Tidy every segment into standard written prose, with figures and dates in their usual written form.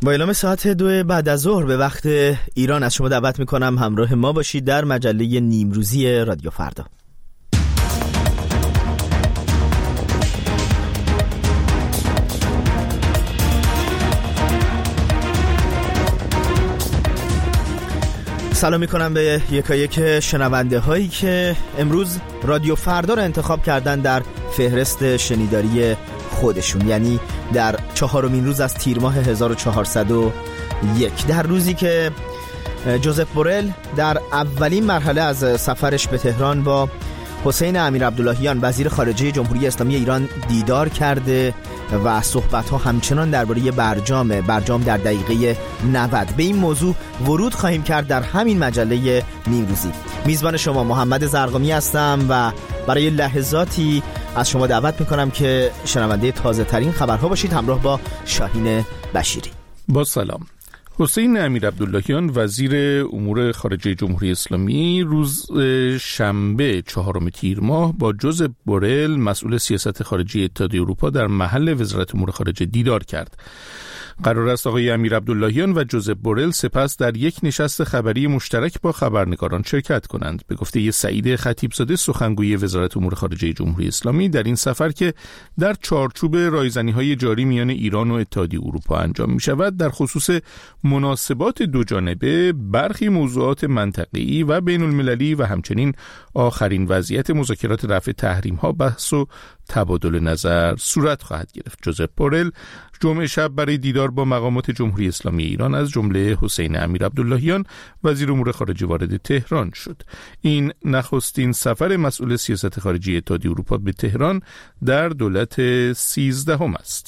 با اعلام ساعت 2 بعد از ظهر به وقت ایران از شما دعوت میکنم همراه ما باشید در مجله نیمروزی رادیو فردا. سلام میکنم به یکایک شنونده هایی که امروز رادیو فردا رو انتخاب کردن در فهرست شنیداری خودشون، یعنی در 4مین روز از تیر ماه 1401، در روزی که جوزف بورل در اولین مرحله از سفرش به تهران با حسین امیرعبداللهیان وزیر خارجه جمهوری اسلامی ایران دیدار کرده و صحبت‌ها همچنان درباره برجام در دقیقه 90. به این موضوع ورود خواهیم کرد در همین مجله نیمروزی. میزبان شما محمد زرقامی هستم و برای لحظاتی از شما دعوت میکنم که شنونده تازه ترین خبرها باشید همراه با شاهین بشیری. با سلام. حسین امیرعبداللهیان وزیر امور خارجه جمهوری اسلامی روز شنبه 4 تیر ماه با جوزف بورل مسئول سیاست خارجی اتحادیه اروپا در محل وزارت امور خارجه دیدار کرد. قرار است آقای امیرعبداللهیان و جوزف بورل سپس در یک نشست خبری مشترک با خبرنگاران شرکت کنند. به گفته سعید خطیبزاده سخنگوی وزارت امور خارجه جمهوری اسلامی، در این سفر که در چارچوب رایزنی‌های جاری میان ایران و اتحادیه اروپا انجام می‌شود، در خصوص مناسبات دو جانبه برخی موضوعات منطقه‌ای و بین‌المللی و همچنین آخرین وضعیت مذاکرات رفع تحریم‌ها بحث و تبادل نظر صورت خواهد گرفت. جوزف بورل جمعه شب برای دیدار با مقامات جمهوری اسلامی ایران از جمله حسین امیرعبداللهیان وزیر امور خارجه وارد تهران شد. این نخستین سفر مسئول سیاست خارجی اتحادیه اروپا به تهران در دولت 13 است.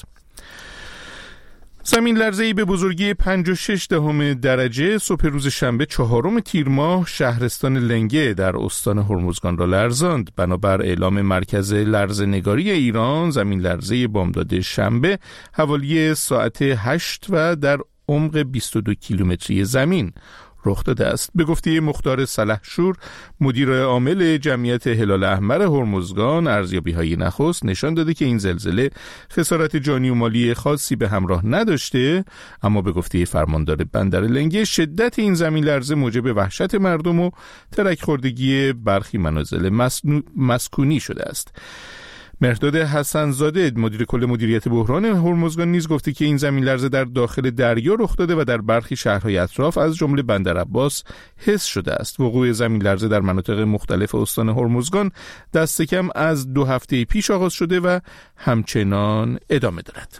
زمین لرزه‌ای به بزرگی 5.6 درجه صبح روز شنبه 4 تیر ماه شهرستان لنگه در استان هرمزگان را لرزاند. بنابر اعلام مرکز لرزه‌نگاری ایران، زمین لرزه بامداد شنبه حوالی ساعت 8 و در عمق 22 کیلومتری زمین رخ داده است. به گفته مختار سلحشور، مدیر عامل جمعیت هلال احمر هرمزگان، ارزیابی‌های نخست نشان داده که این زلزله خسارت جانی و مالی خاصی به همراه نداشته، اما به گفته فرماندار بندر لنگه شدت این زمین لرزه موجب وحشت مردم و ترک خوردگی برخی منازل مسکونی شده است. مهرداد حسن‌زاده مدیر کل مدیریت بحران هرمزگان نیز گفته که این زمین لرزه در داخل دریا رخ داده و در برخی شهرهای اطراف از جمله بندر عباس حس شده است. وقوع زمین لرزه در مناطق مختلف استان هرمزگان دست کم از 2 هفته پیش آغاز شده و همچنان ادامه دارد.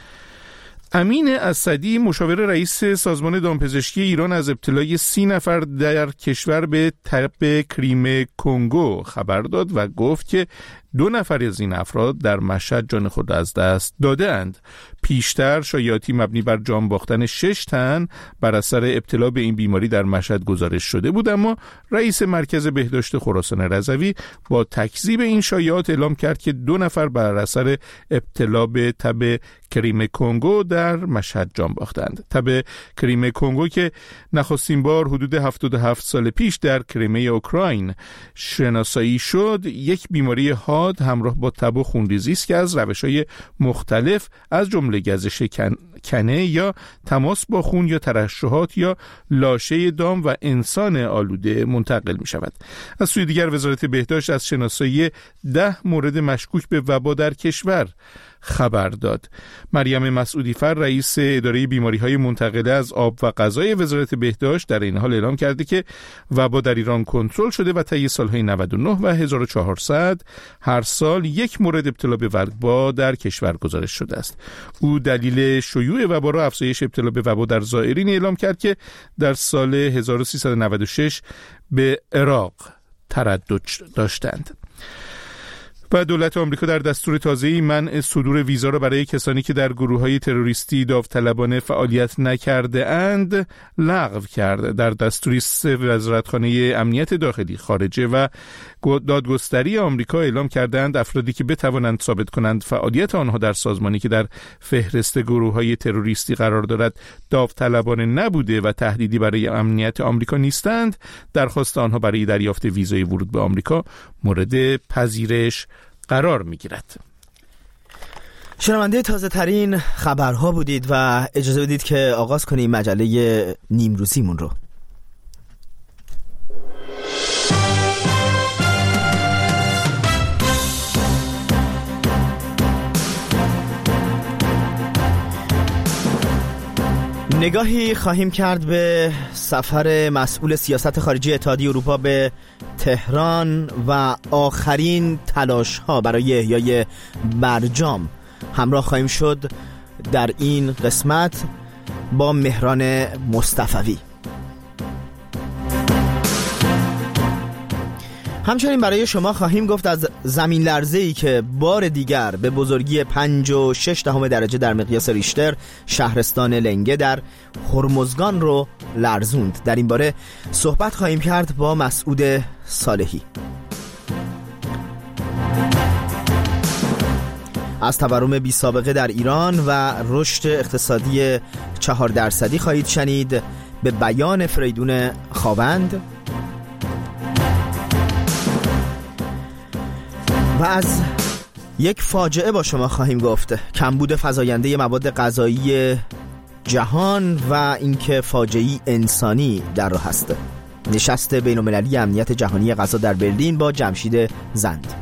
امین اسدی مشاور رئیس سازمان دامپزشکی ایران از ابتلای 30 نفر در کشور به تب کریم کنگو خبر داد و گفت که 2 نفر از این افراد در مشهد جان خود از دست داده اند. پیشتر شایعاتی مبنی بر جان باختن 6 تن بر اثر ابتلا به این بیماری در مشهد گزارش شده بود، اما رئیس مرکز بهداشت خراسان رضوی با تکذیب این شایعات اعلام کرد که 2 نفر بر اثر ابتلا به تب کریم کنگو در مشهد جان باختند. تب کریم کنگو که نخستین بار حدود 77 سال پیش در کریمه اوکراین شناسایی شد، یک بیماری حاد همراه با تب و خونریزی است که از روش‌های مختلف از جمله گزش کنه یا تماس با خون یا ترشحات یا لاشه دام و انسان آلوده منتقل می شود. از سوی دیگر وزارت بهداشت از شناسایی 10 مورد مشکوک به وبا در کشور خبر داد. مریم مسعودی فر رئیس اداره بیماری‌های منتقله از آب و غذای وزارت بهداشت در این حال اعلام کرده که وبا در ایران کنترل شده و طی سال‌های 99 و 1400 هر سال 1 مورد ابتلا به وبا در کشور گزارش شده است. او دلیل شیوع وبا را افزایش ابتلا به وبا در زائرین اعلام کرد که در سال 1396 به عراق تردد داشتند. و دولت آمریکا در دستور تازه‌ای منع صدور ویزا را برای کسانی که در گروه‌های تروریستی داوطلبانه فعالیت نکرده اند لغو کرد. در دستوری وزارتخانه امنیت داخلی، خارجه و دادگستری آمریکا اعلام کردند افرادی که بتوانند ثابت کنند فعالیت آنها در سازمانی که در فهرست گروه‌های تروریستی قرار دارد داوطلبانه نبوده و تهدیدی برای امنیت آمریکا نیستند، درخواست آنها برای دریافت ویزای ورود به آمریکا مورد پذیرش قرار می‌گیرد. شنونده تازه ترین خبرها بودید و اجازه بدید که آغاز کنیم مجله نیمروزیمون رو. نگاهی خواهیم کرد به سفر مسئول سیاست خارجی اتحادیه اروپا به تهران و آخرین تلاش‌ها برای احیای برجام. همراه خواهیم شد در این قسمت با مهران مصطفوی. همچنین برای شما خواهیم گفت از زمین لرزه‌ای که بار دیگر به بزرگی 5.6 درجه در مقیاس ریشتر شهرستان لنگه در هرمزگان رو لرزوند. در این باره صحبت خواهیم کرد با مسعود صالحی. از تورم بی سابقه در ایران و رشد اقتصادی 4% خواهید شنید. به بیان فریدون خاوند و از یک فاجعه با شما خواهیم گفت، کمبود فزاینده مواد غذایی جهان و اینکه فاجعه‌ای انسانی در راه است. نشست بین‌المللی امنیت جهانی غذا در برلین با جمشید زند.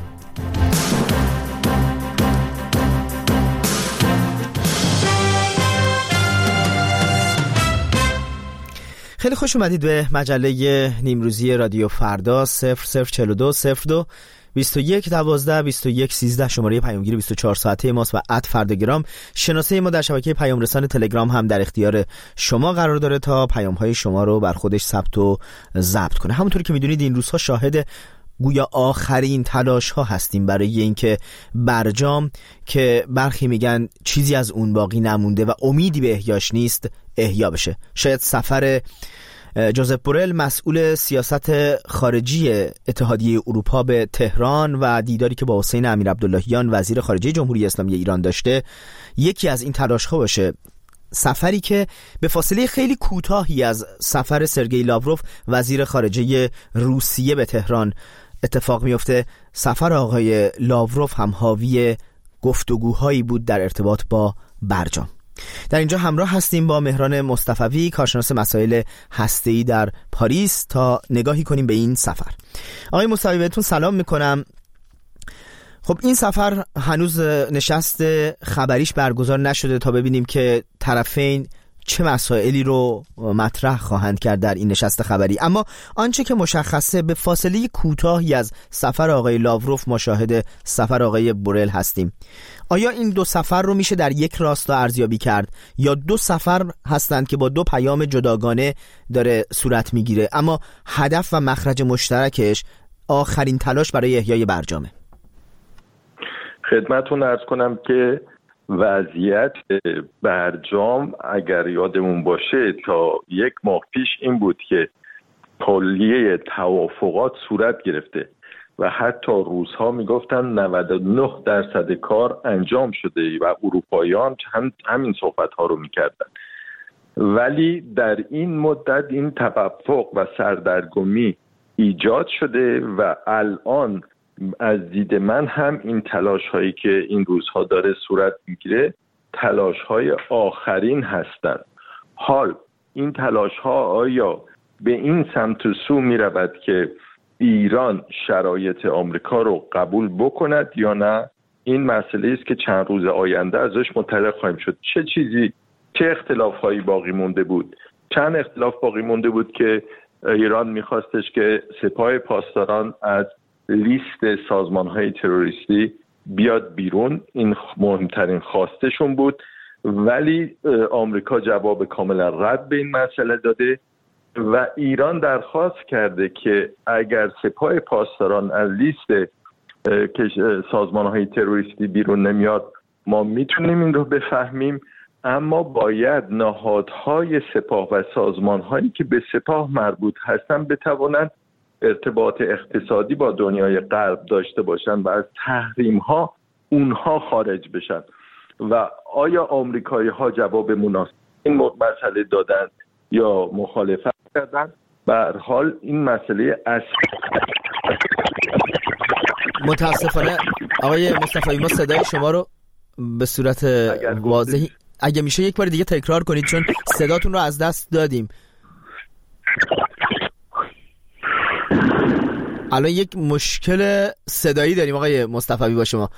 خیلی خوش اومدید به مجله نیمروزی رادیو فردا. 0042 02 21 12 21 13 شماره پیامگیر 24 ساعته ماست و @فرداگرام شناسه ما در شبکه پیام رسان تلگرام هم در اختیار شما قرار داره تا پیام‌های شما رو بر خودش ثبت و ضبط کنه. همونطور که میدونید این روزها شاهد گویا آخرین تلاش ها هستیم برای اینکه برجام که برخی میگن چیزی از اون باقی نمونده و امیدی به احیاش نیست احیا بشه. شاید سفر جوزپ بورل مسئول سیاست خارجی اتحادیه اروپا به تهران و دیداری که با حسین امیرعبداللهیان وزیر خارجه جمهوری اسلامی ایران داشته یکی از این تلاش‌ها باشه. سفری که به فاصله خیلی کوتاهی از سفر سرگئی لاوروف وزیر خارجه روسیه به تهران اتفاق میفته. سفر آقای لاوروف هم حاوی گفتگوهایی بود در ارتباط با برجام. در اینجا همراه هستیم با مهران مصطفوی، کارشناس مسائل هسته‌ای در پاریس، تا نگاهی کنیم به این سفر. آقای مصطفوی بهتون سلام میکنم. خب این سفر هنوز نشست خبریش برگزار نشده تا ببینیم که طرفین چه مسائلی رو مطرح خواهند کرد در این نشست خبری، اما آنچه که مشخصه به فاصله کوتاهی از سفر آقای لاوروف ما شاهد سفر آقای بورل هستیم. آیا این دو سفر رو میشه در یک راستا ارزیابی کرد یا دو سفر هستند که با دو پیام جداگانه داره صورت میگیره اما هدف و مخرج مشترکش آخرین تلاش برای احیای برجامه؟ خدمتتون عرض کنم که وضعیت برجام اگر یادمون باشه تا یک ماه پیش این بود که کلیه توافقات صورت گرفته و حتی روزها میگفتن 99% کار انجام شده و اروپاییان همین صحبت ها رو میکردن، ولی در این مدت این توافق و سردرگمی ایجاد شده و الان از دید من هم این تلاش هایی که این روزها داره صورت میگیره تلاش های آخرین هستند. حال این تلاش ها آیا به این سمت و سو می رود که ایران شرایط آمریکا رو قبول بکند یا نه؟ این مسئله است که چند روز آینده ازش مطلع خواهیم شد. چه اختلاف هایی باقی مونده بود؟ چند اختلاف باقی مونده بود که ایران میخواستش که سپاه پاسداران از لیست سازمان‌های تروریستی بیاد بیرون، این مهمترین خواستشون بود، ولی آمریکا جواب کاملا رد به این مسئله داده و ایران درخواست کرده که اگر سپاه پاسداران از لیست سازمان‌های تروریستی بیرون نمیاد ما میتونیم این رو بفهمیم، اما باید نهادهای سپاه و سازمان‌هایی که به سپاه مربوط هستن بتوانند ارتباط اقتصادی با دنیای غرب داشته باشن و از تحریم ها اونها خارج بشن. و آیا آمریکایی ها جواب مناسب این مسئله دادن یا مخالفت کردن؟ به هر حال این مسئله متاسفانه آقای مصطفی ما صدای شما رو به صورت واضحی اگه میشه یک بار دیگه تکرار کنید، چون صداتون رو از دست دادیم. الان یک مشکل صدایی داریم آقای مصطفوی با شما.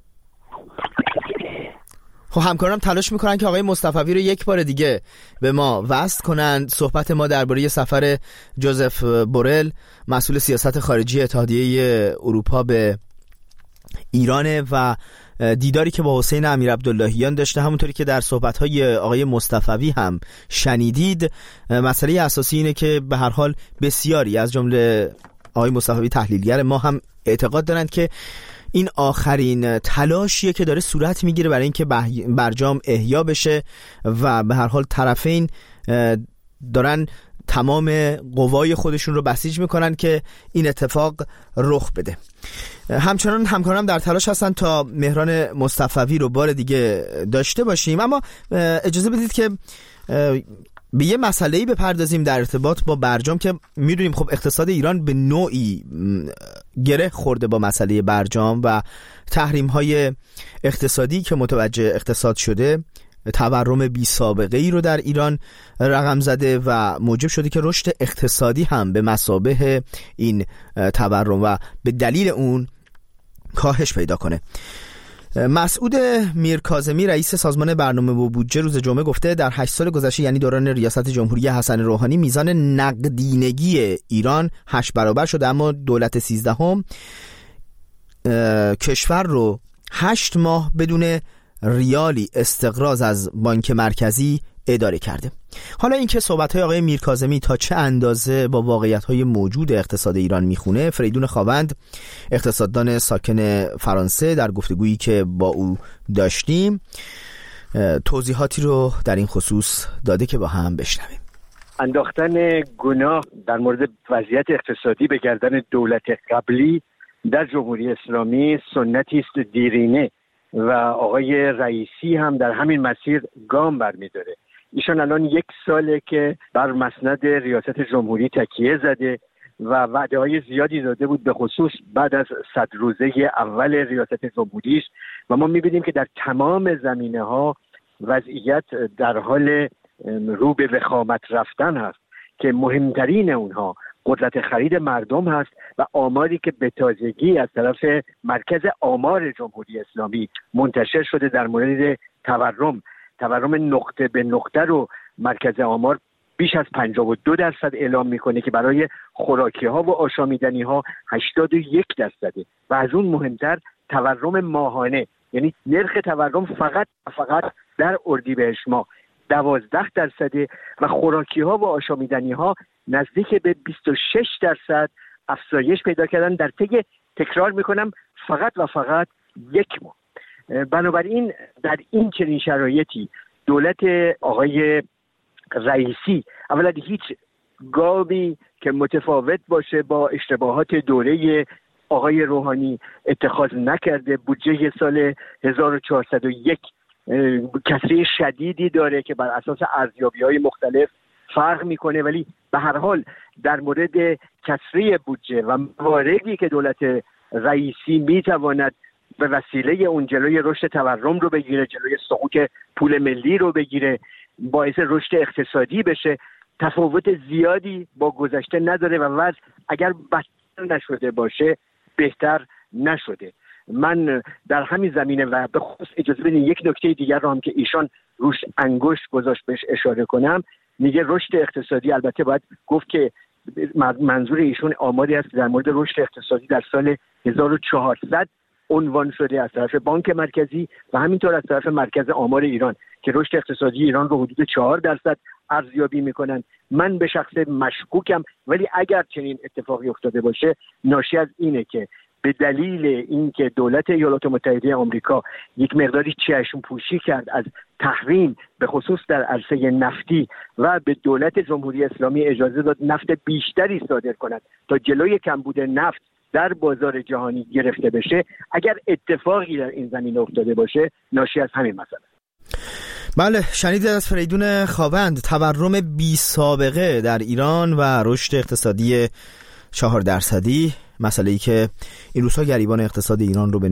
خب همکارم تلاش میکنن که آقای مصطفوی رو یک بار دیگه به ما وصل کنن. صحبت ما درباره سفر جوزف بورل، مسئول سیاست خارجی اتحادیه اروپا به ایرانه و دیداری که با حسین امیرعبداللهیان داشته. همونطوری که در صحبت‌های آقای مصطفوی هم شنیدید، مسئله اساسی اینه که به هر حال بسیاری از جمله آقای مصطفوی تحلیلگر ما هم اعتقاد دارند که این آخرین تلاشیه که داره صورت میگیره برای اینکه برجام احیا بشه و به هر حال طرفین دارن تمام قوای خودشون رو بسیج میکنن که این اتفاق رخ بده. همچنان همکارم در تلاش هستن تا مهران مصطفوی رو بار دیگه داشته باشیم، اما اجازه بدید که به یه مسئله‌ای بپردازیم در ارتباط با برجام که میدونیم خب اقتصاد ایران به نوعی گره خورده با مسئله برجام و تحریم‌های اقتصادی که متوجه اقتصاد شده تورم بی سابقه ای رو در ایران رقم زده و موجب شده که رشد اقتصادی هم به مثابه این تورم و به دلیل اون کاهش پیدا کنه. مسعود میرکاظمی رئیس سازمان برنامه و بودجه روز جمعه گفته در 8 سال گذشته، یعنی دوران ریاست جمهوری حسن روحانی، میزان نقدینگی ایران 8 برابر شده، اما دولت 13 کشور رو 8 ماه بدون ریالی استقراض از بانک مرکزی اداره کرده. حالا اینکه صحبت‌های آقای میرکاظمی تا چه اندازه با واقعیت‌های موجود اقتصاد ایران میخونه، فریدون خاوند اقتصاددان ساکن فرانسه در گفتگویی که با او داشتیم توضیحاتی رو در این خصوص داده که با هم بشنویم. انداختن گناه در مورد وضعیت اقتصادی به گردن دولت قبلی در جمهوری اسلامی سنتی است دیرینه و آقای رئیسی هم در همین مسیر گام برمی‌داره. ایشان الان 1 ساله که بر مسند ریاست جمهوری تکیه زده و وعده‌های زیادی داده بود، به خصوص بعد از 100 روزه اول ریاست جمهوریش، و ما می‌بینیم که در تمام زمینه‌ها وضعیت در حال رو به وخامت رفتن هست که مهمترین اونها قدرت خرید مردم هست و آماری که به تازگی از طرف مرکز آمار جمهوری اسلامی منتشر شده در مورد تورم نقطه به نقطه رو مرکز آمار بیش از 52% اعلام میکنه که برای خوراکی ها و آشامیدنی ها 81%، و از اون مهمتر تورم ماهانه، یعنی نرخ تورم فقط در اردیبهشت ماه 12% و خوراکی ها و آشامیدنی ها نزدیک به 26% افزایش پیدا کردن در طی، تکرار میکنم، فقط 1 ماه. بنابراین در این چنین شرایطی دولت آقای رئیسی اولا هیچ گامی که متفاوت باشه با اشتباهات دوره آقای روحانی اتخاذ نکرده. بودجه سال 1401 کسری شدیدی داره که بر اساس ارزیابی‌های مختلف فرق میکنه، ولی به هر حال در مورد کسری بودجه و مواردی که دولت رئیسی میتواند به وسیله اون جلوی رشد تورم رو بگیره، جلوی سقوط پول ملی رو بگیره، باعث رشد اقتصادی بشه، تفاوت زیادی با گذشته نداره و وضع اگر بدتر نشده باشه بهتر نشده. من در همین زمینه و به خصوص اجازه بدین یک نکته دیگر رو هم که ایشان روش انگشت گذاشت بهش اشاره کنم. میگه رشد اقتصادی، البته باید گفت که منظور ایشون آماری است در مورد رشد اقتصادی در سال 1400 عنوان شده از طرف بانک مرکزی و همینطور از طرف مرکز آمار ایران که رشد اقتصادی ایران رو حدود 4% ارزیابی میکنن. من به شخص مشکوکم، ولی اگر چنین اتفاقی افتاده باشه ناشی از اینه که به دلیل اینکه دولت ایالات متحده آمریکا یک مقداری چشم پوشی کرد از تحریم به خصوص در عرصه نفتی و به دولت جمهوری اسلامی اجازه داد نفت بیشتری صادر کند تا جلوی کمبود نفت در بازار جهانی گرفته بشه، اگر اتفاقی در این زمینه افتاده باشه ناشی از همین مسئله. بله، شنیدید از فریدون خاوند. تورم بی سابقه در ایران و رشد اقتصادی 4%، مسئله‌ای که این روزها گریبان اقتصاد ایران رو به نوعی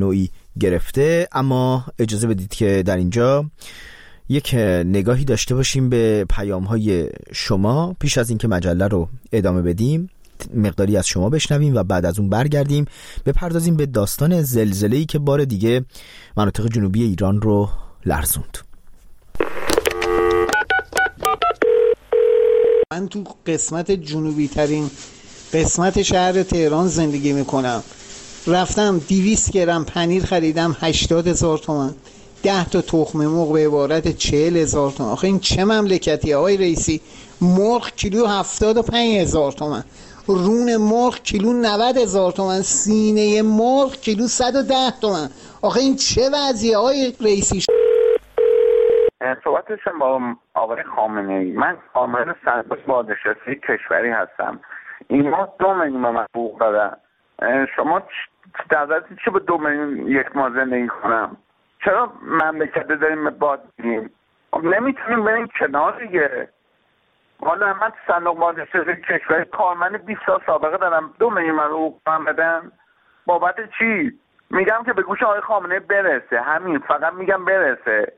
گرفته. اما اجازه بدید که در اینجا یک نگاهی داشته باشیم به پیام‌های شما پیش از اینکه مجله رو ادامه بدیم. مقداری از شما بشنویم و بعد از اون برگردیم بپردازیم به داستان زلزله‌ای که بار دیگه مناطق جنوبی ایران رو لرزوند. من تو قسمت جنوبی ترین قسمت شهر تهران زندگی میکنم. رفتم 200 گرم پنیر خریدم 80,000 تومان، 10 تا تخم مرغ به عبارت 40,000 تومان. آخه این چه مملکتیه آقای رئیسی؟ مرغ کیلو 75,000 تومان، رون مرغ کیلو 90,000 تومان، سینه مرغ کیلو 110 تومان. آخه این چه وضعیه آقای رئیسی؟ صحبت داشتم با آقای خامنه‌ای. من عامل صندوق بازنشسته کشوری هستم. این ما 2 میلیون من حقوق دادن. شما در ضرورتی چه به 2 میلیون یک ماه زندگی کنم؟ چرا مملکت داریم باد میدیم؟ نمیتونیم بریم کنار دیگه. والا من صندوق بازنشسته کشوری کارمند 20 سال سابقه دارم، 2 میلیون من حقوق من بدن؟ بابت چی؟ میگم که به گوش آقای خامنه‌ای برسه، همین، فقط میگم برسه.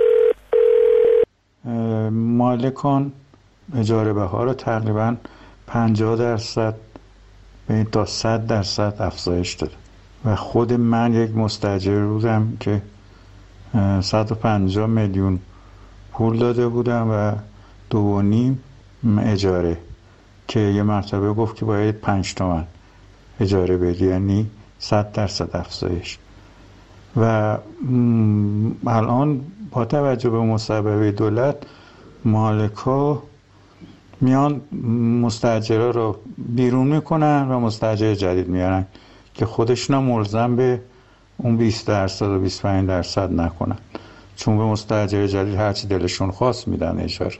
مالکان اجاره بها رو تقریبا 50% تا 100% افزایش داده و خود من یک مستاجر بودم که 150 میلیون پول داده بودم و 2.5 اجاره که یه مرتبه گفت که باید 5 تومن اجاره بدی، یعنی 100% افزایش. و الان با توجه به مصوبه دولت مالکا میان مستاجرها رو بیرون میکنن و مستاجر جدید میارن که خودشون ملزم به اون 20% و 25% نکنن، چون به مستاجر جدید هرچی دلشون خواست میدن اجاره.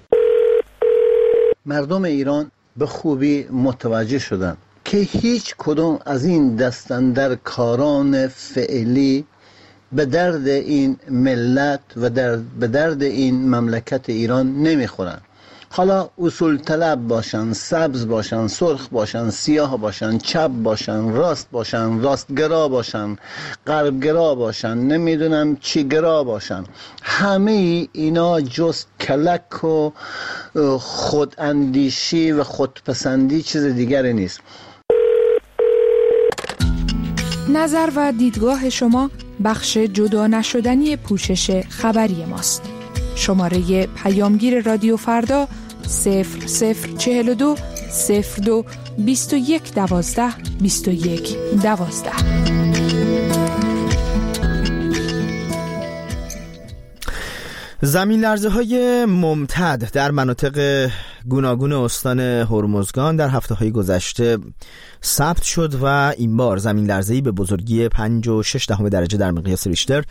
مردم ایران به خوبی متوجه شدن که هیچ کدوم از این دستاندر کاران فعلی به درد این ملت و به درد این مملکت ایران نمیخورن. حالا اصول طلب باشن، سبز باشن، سرخ باشن، سیاه باشن، چپ باشن، راست باشن، راستگرا باشن، غربگرا باشن، نمیدونم چی گرا باشن، همه اینا جز کلک و خوداندیشی و خودپسندی چیز دیگری نیست. نظر و دیدگاه شما بخش جدا نشدنی پوشش خبری ماست. شماره پیامگیر رادیو فردا 0042 02 21 12 21 12. زمین لرزه های ممتد در مناطق گوناگون استان هرمزگان در هفته‌های گذشته ثبت شد و این بار زمین لرزه‌ای به بزرگی 5.6 درجه در مقیاس ریشتر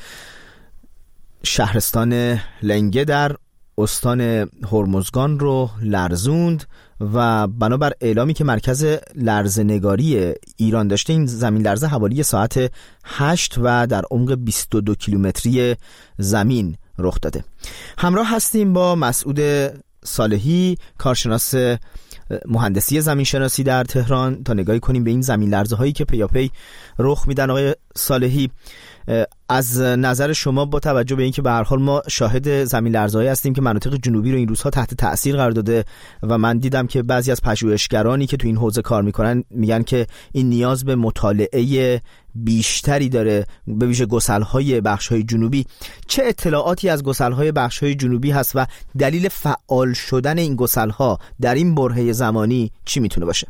شهرستان لنگه در استان هرمزگان رو لرزوند و بنابر اعلامی که مرکز لرزه‌نگاری ایران داشته، این زمین لرزه حوالی ساعت 8 و در عمق 22 کیلومتری زمین رخ داده. همراه هستیم با مسعود صالحی، کارشناس مهندسی زمینشناسی در تهران، تا نگاهی کنیم به این زمین لرزه هایی که پیاپی رخ میدن. آقای صالحی، از نظر شما با توجه به اینکه به هر حال ما شاهد زمین لرزه‌ای هستیم که مناطق جنوبی رو این روزها تحت تأثیر قرار داده و من دیدم که بعضی از پژوهشگرانی که تو این حوزه کار میکنن میگن که این نیاز به مطالعه بیشتری داره، به ویژه گسل‌های بخش‌های جنوبی. چه اطلاعاتی از گسل‌های بخش‌های جنوبی هست و دلیل فعال شدن این گسل‌ها در این برهه زمانی چی میتونه باشه؟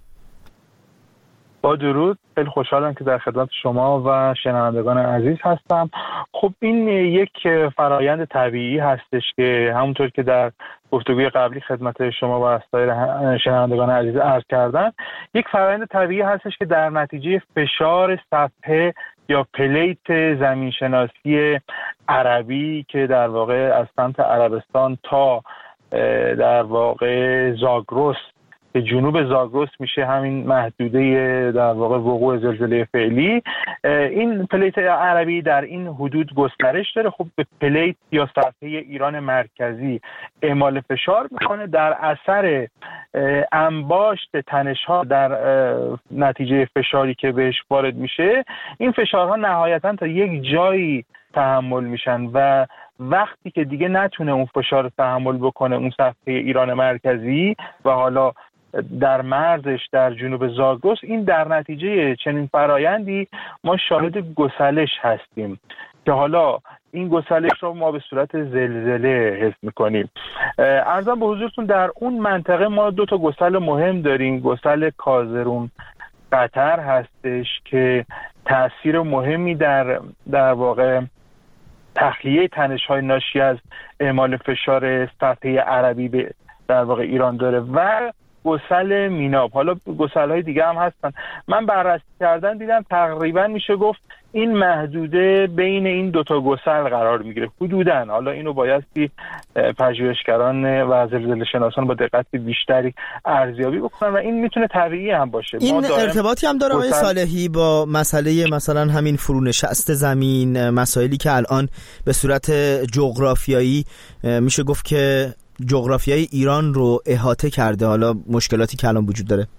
با درود، خیلی خوشحالم که در خدمت شما و شنوندگان عزیز هستم. خب این یک فرایند طبیعی هستش که همونطور که در گفتگوی قبلی خدمت شما و سایر شنوندگان عزیز عرض کردن، یک فرایند طبیعی هستش که در نتیجه فشار سطح یا پلیت زمینشناسی عربی که در واقع از سمت عربستان تا در واقع زاگرس که جنوب زاگرس میشه همین محدوده در واقع وقوع زلزله فعلی. این پلیت عربی در این حدود گسترش داره. خب به پلیت یا سطح ایران مرکزی اعمال فشار میکنه. در اثر انباشت تنش‌ها در نتیجه فشاری که بهش وارد میشه، این فشارها نهایتاً تا یک جایی تحمل میشن و وقتی که دیگه نتونه اون فشار تحمل بکنه اون سطح ایران مرکزی و حالا در مرزش در جنوب زاگرس، این در نتیجه چنین فرایندی ما شاهد گسلش هستیم که حالا این گسلش رو ما به صورت زلزله حس میکنیم. عرضم به حضورتون در اون منطقه ما 2 تا گسل مهم داریم. گسل کازرون قطر هستش که تأثیر مهمی در واقع تخلیه تنش‌های ناشی از اعمال فشار سطحی عربی به در واقع ایران داره و گسل میناب. حالا گسل‌های دیگه هم هستن. من بررسی کردن دیدم تقریبا میشه گفت این محدوده بین این 2 تا گسل قرار میگیره حدوداً. حالا اینو بایستی پژوهشگران و زلزله شناسان با دقت بیشتری ارزیابی بکنن و این میتونه طبیعی هم باشه. این ارتباطی هم داره آقای صالحی با مسئله مثلا همین فرونشست زمین، مسائلی که الان به صورت جغرافیایی میشه گفت که جغرافیای ایران رو احاطه کرده، حالا مشکلاتی که الان وجود داره؟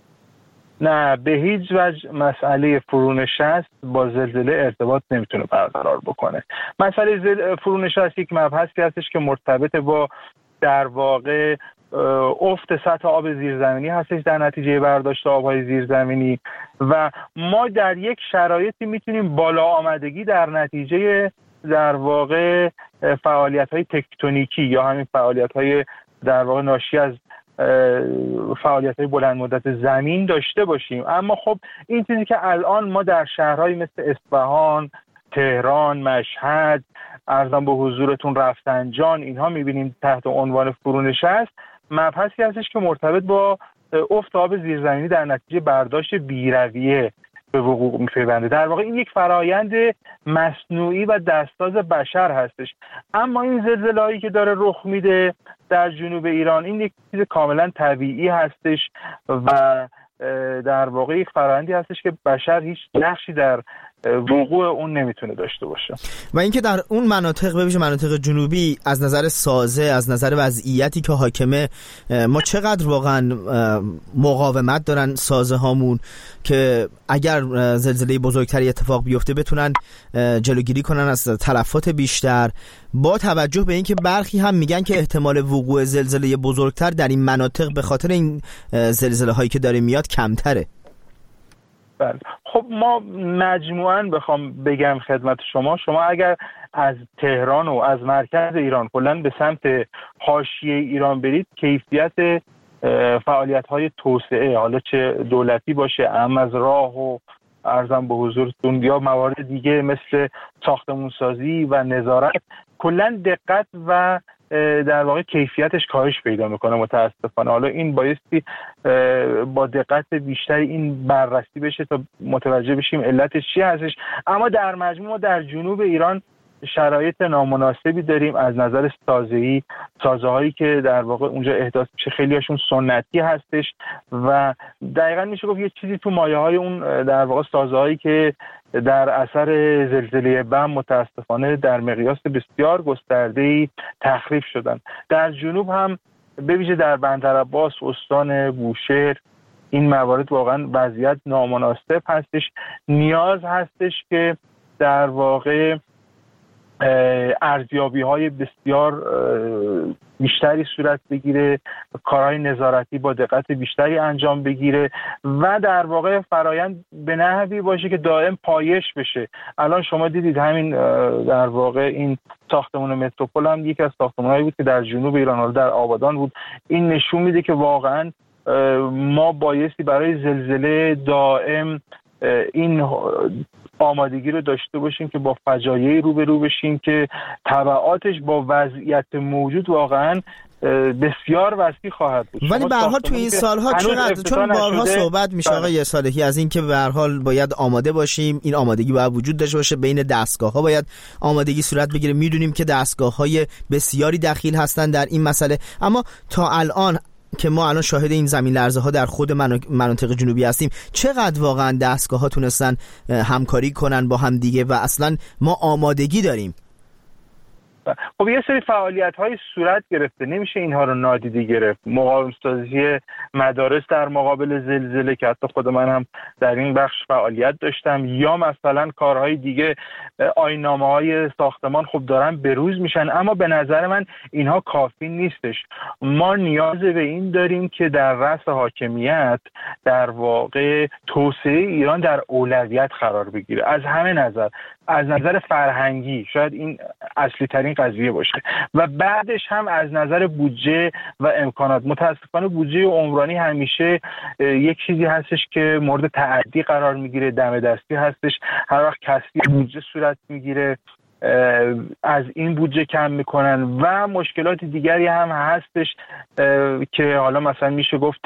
نه، به هیچ وجه مسئله فرونشست با زلزله ارتباط نمیتونه برقرار بکنه. مسئله فرونشست یک مبحثی هستش که مرتبط با در واقع افت سطح آب زیرزمینی هستش در نتیجه برداشت آبهای زیرزمینی و ما در یک شرایطی میتونیم بالا آمدگی در نتیجه در واقع فعالیت‌های تکتونیکی یا همین فعالیت‌های در واقع ناشی از فعالیت‌های بلند مدت زمین داشته باشیم. اما خب این چیزی که الان ما در شهرهایی مثل اصفهان، تهران، مشهد، عرضم به حضورتون رفسنجان، اینها می‌بینیم تحت عنوان فرونشست، مبحثی هستش که مرتبط با افت آب زیرزمینی در نتیجه برداشت بی‌رویه به وقوع می‌پیونده. در واقع این یک فرایند مصنوعی و دستساز بشر هستش. اما این زلزله‌ای که داره رخ میده در جنوب ایران، این یک چیز کاملا طبیعی هستش و در واقع یک فرآیندی هستش که بشر هیچ نقشی در وقوع اون نمیتونه داشته باشه. و اینکه در اون مناطق به ویژه مناطق جنوبی از نظر سازه، از نظر وضعیتی که حاکمه، ما چقدر واقعا مقاومت دارن سازه هامون که اگر زلزله بزرگتری اتفاق بیفته بتونن جلوگیری کنن از تلفات بیشتر، با توجه به اینکه برخی هم میگن که احتمال وقوع زلزله بزرگتر در این مناطق به خاطر این زلزله هایی که داره میاد کمتره. بله. خب ما مجموعاً بخوام بگم خدمت شما اگر از تهران و از مرکز ایران کلاً به سمت حاشیه ایران برید، کیفیت فعالیت‌های توسعه، حالا چه دولتی باشه، اهم از راه و عرضم به حضورتون یا موارد دیگه مثل ساختمان‌سازی و نظارت، کلاً دقت و در واقع کیفیتش کاهش پیدا میکنه متاسفانه. حالا این بایستی با دقت بیشتری این بررسی بشه تا متوجه بشیم علتش چی هستش. اما در مجموع در جنوب ایران شرایط نامناسبی داریم از نظر سازه‌ای. سازه‌هایی که در واقع اونجا احداث میشه خیلی هاشون سنتی هستش و دقیقاً میشه گفت یه چیزی تو مایه‌های اون در واقع سازه‌هایی که در اثر زلزله بم متاسفانه در مقیاس بسیار گسترده‌ای تخریب شدن. در جنوب هم به ویژه در بندرعباس، استان بوشهر، این موارد واقعا وضعیت نامناسب هستش. نیاز هستش که در واقع ارزیابی‌های بسیار بیشتری صورت بگیره، کارهای نظارتی با دقت بیشتری انجام بگیره و در واقع فرایند به نحوی باشه که دائم پایش بشه. الان شما دیدید همین در واقع این ساختمان متروپول هم یکی از ساختمان‌هایی بود که در جنوب ایران، در آبادان بود. این نشون میده که واقعا ما بایستی برای زلزله دائم این آمادگی رو داشته باشیم که با فجایعی روبرو بشیم که تبعاتش با وضعیت موجود واقعا بسیار وسیع خواهد بود. ولی به هر حال تو این سالها چقدر، چون بارها صحبت میشه آقای صالحی از این که به هر حال باید آماده باشیم، این آمادگی باید وجود داشته باشه، بین دستگاه‌ها باید آمادگی صورت بگیره. میدونیم که دستگاه‌های بسیاری دخیل هستن در این مسئله، اما تا الان که ما الان شاهد این زمین لرزه ها در خود مناطق جنوبی هستیم، چقدر واقعا دستگاه ها تونستن همکاری کنن با هم دیگه و اصلا ما آمادگی داریم؟ خب یه سری فعالیت‌های صورت گرفته، نمیشه اینها رو نادیده گرفت. مقاوم‌سازی مدارس در مقابل زلزله که حتی خود من هم در این بخش فعالیت داشتم، یا مثلا کارهای دیگه، آیین‌نامه‌های ساختمان خب دارن بروز میشن، اما به نظر من اینها کافی نیستش. ما نیاز به این داریم که در رأس حاکمیت در واقع توسعه ایران در اولویت قرار بگیره، از همه نظر، از نظر فرهنگی شاید این اصلی ترین قضیه باشه، و بعدش هم از نظر بودجه و امکانات. متاسفانه بودجه عمرانی همیشه یک چیزی هستش که مورد تعدی قرار میگیره، دم دستی هستش. هر وقت کسری بودجه صورت میگیره از این بودجه کم میکنن، و مشکلات دیگری هم هستش که حالا مثلا میشه گفت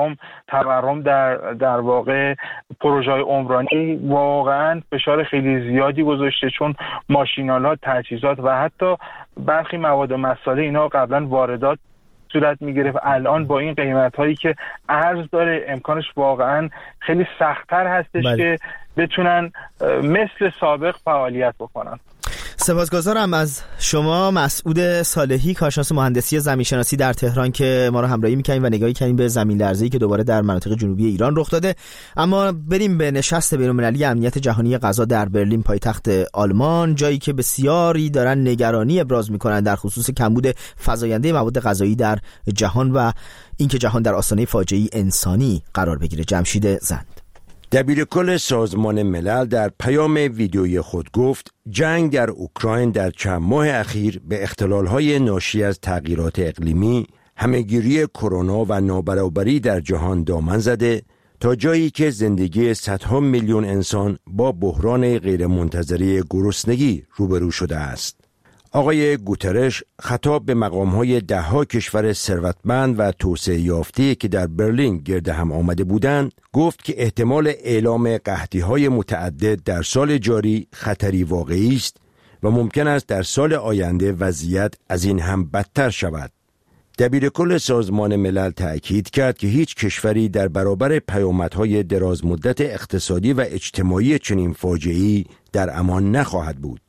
تورم در واقع پروژه عمرانی واقعا فشار خیلی زیادی گذاشته، چون ماشینالات، تجهیزات و حتی برخی مواد و مساله اینا قبلا واردات صورت میگرفت. الان با این قیمت هایی که ارز داره امکانش واقعا خیلی سخت‌تر هستش که بتونن مثل سابق فعالیت بکنن. سپاسگزارم از شما مسعود صالحی، کارشناس مهندسی زمینشناسی در تهران، که ما رو همراهی می‌کنید و نگاهی کردیم به زمین لرزه‌ای که دوباره در مناطق جنوبی ایران رخ داده. اما بریم به نشست بین‌المللی امنیت جهانی غذا در برلین، پایتخت آلمان، جایی که بسیاری دارن نگرانی ابراز می‌کنن در خصوص کمبود فزاینده مواد غذایی در جهان و اینکه جهان در آستانه فاجعه انسانی قرار بگیره. جمشید زند، دبیرکل سازمان ملل، در پیام ویدیویی خود گفت جنگ در اوکراین در چند ماه اخیر به اختلال‌های ناشی از تغییرات اقلیمی، همه‌گیری کرونا و نابرابری در جهان دامن زده تا جایی که زندگی صدها میلیون انسان با بحران غیرمنتظره گرسنگی روبرو شده است. آقای گوترش خطاب به مقام‌های ده‌ها کشور ثروتمند و توسعه یافته که در برلین گرد هم آمده بودند، گفت که احتمال اعلام قحطی‌های متعدد در سال جاری خطری واقعی است و ممکن است در سال آینده وضعیت از این هم بدتر شود. دبیرکل سازمان ملل تأکید کرد که هیچ کشوری در برابر پیامدهای درازمدت اقتصادی و اجتماعی چنین فاجعه‌ای در امان نخواهد بود.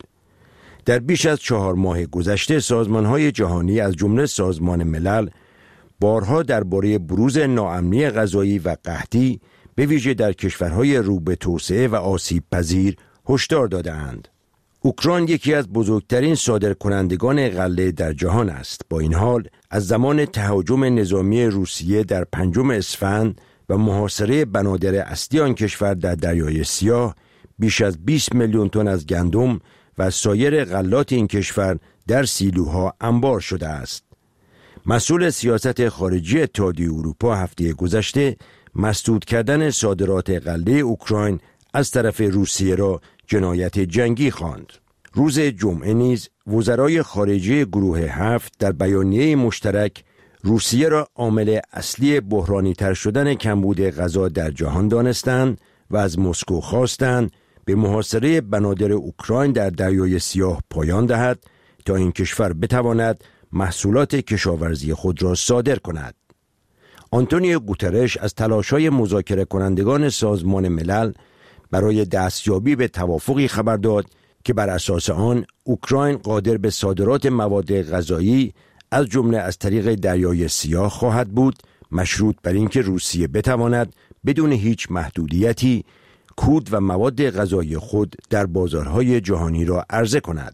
در بیش از 4 ماه گذشته سازمان‌های جهانی از جمله سازمان ملل بارها درباره بروز ناامنی غذایی و قحطی به ویژه در کشورهای رو به توسعه و آسیب پذیر هشدار داده‌اند. اوکراین یکی از بزرگترین صادرکنندگان غله در جهان است. با این حال از زمان تهاجم نظامی روسیه در 5 اسفند و محاصره بنادر اصلی آن کشور در دریای سیاه، بیش از 20 میلیون تن از گندم و سایر غلات این کشور در سیلوها انبار شده است. مسئول سیاست خارجی اتحادیه اروپا هفته گذشته مسدود کردن صادرات غله اوکراین از طرف روسیه را جنایت جنگی خواند. روز جمعه نیز وزرای خارجه گروه 7 در بیانیه مشترک روسیه را عامل اصلی بحرانی تر شدن کمبود غذا در جهان دانستند و از مسکو خواستند به محاصره بنادر اوکراین در دریای سیاه پایان دهد تا این کشور بتواند محصولات کشاورزی خود را صادر کند. آنتونیو گوترش از تلاش‌های مذاکره کنندگان سازمان ملل برای دستیابی به توافقی خبر داد که بر اساس آن اوکراین قادر به صادرات مواد غذایی از جمله از طریق دریای سیاه خواهد بود، مشروط بر اینکه روسیه بتواند بدون هیچ محدودیتی کود و مواد غذایی خود در بازارهای جهانی را عرضه کند.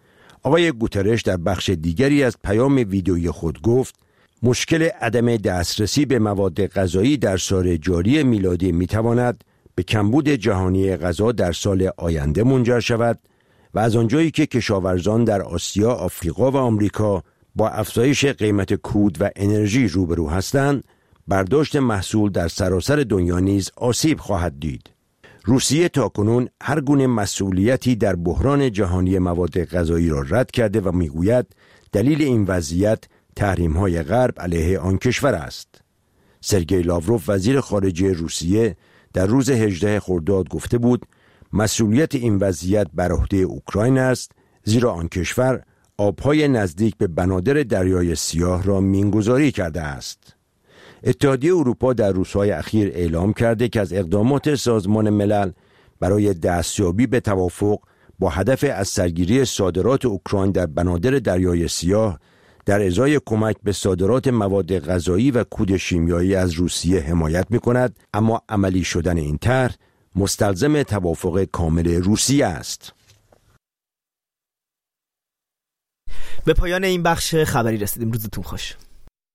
آقای گوترش در بخش دیگری از پیام ویدیویی خود گفت مشکل عدم دسترسی به مواد غذایی در سال جاری میلادی میتواند به کمبود جهانی غذا در سال آینده منجر شود و از آنجایی که کشاورزان در آسیا، آفریقا و آمریکا با افزایش قیمت کود و انرژی روبرو هستند، برداشت محصول در سراسر دنیا نیز آسیب خواهد دید. روسیه تاکنون هر گونه مسئولیتی در بحران جهانی مواد غذایی را رد کرده و میگوید دلیل این وضعیت تحریم‌های غرب علیه آن کشور است. سرگئی لاوروف وزیر خارجه روسیه در روز 18 خرداد گفته بود مسئولیت این وضعیت بر عهده اوکراین است، زیرا آن کشور آبهای نزدیک به بنادر دریای سیاه را مینگذاری کرده است. اتحادیه اروپا در روزهای اخیر اعلام کرده که از اقدامات سازمان ملل برای دستیابی به توافق با هدف از سرگیری صادرات اوکراین در بنادر دریای سیاه در ازای کمک به صادرات مواد غذایی و کود شیمیایی از روسیه حمایت می‌کند، اما عملی شدن این طرح مستلزم توافق کامل روسیه است. به پایان این بخش خبری رسیدیم. روزتون خوش.